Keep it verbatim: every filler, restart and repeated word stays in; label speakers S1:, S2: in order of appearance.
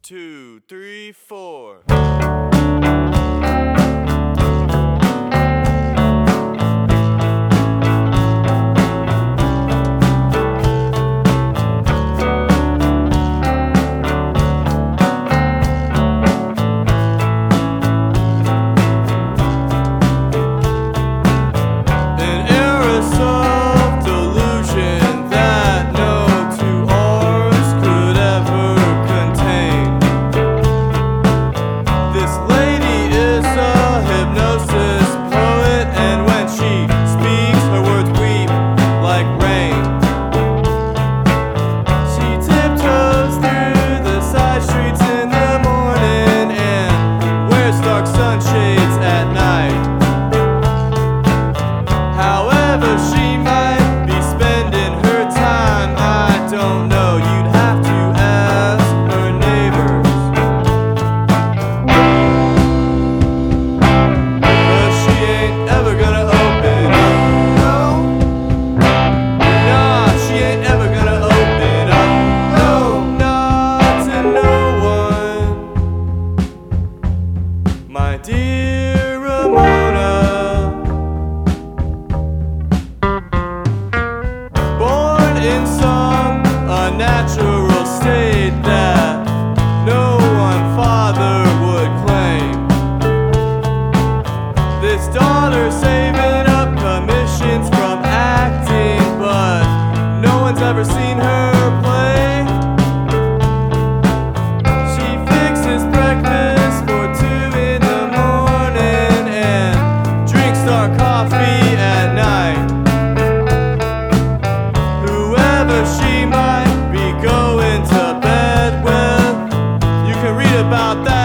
S1: two, three, four. Sunshades at night. However she might be spending her time, I don't know, you'd have to ask her neighbors. 'Cause she ain't ever gonna open up, no. Nah, she ain't ever gonna open up, no, not to no one. My dear Ramona, born in some unnatural state that no one father would claim. This daughter saving up commissions from acting, but no one's ever seen her play. She fixes breakfast for two in the morning and drinks our coffee at night. Whoever she might be going to bed with, you can read about that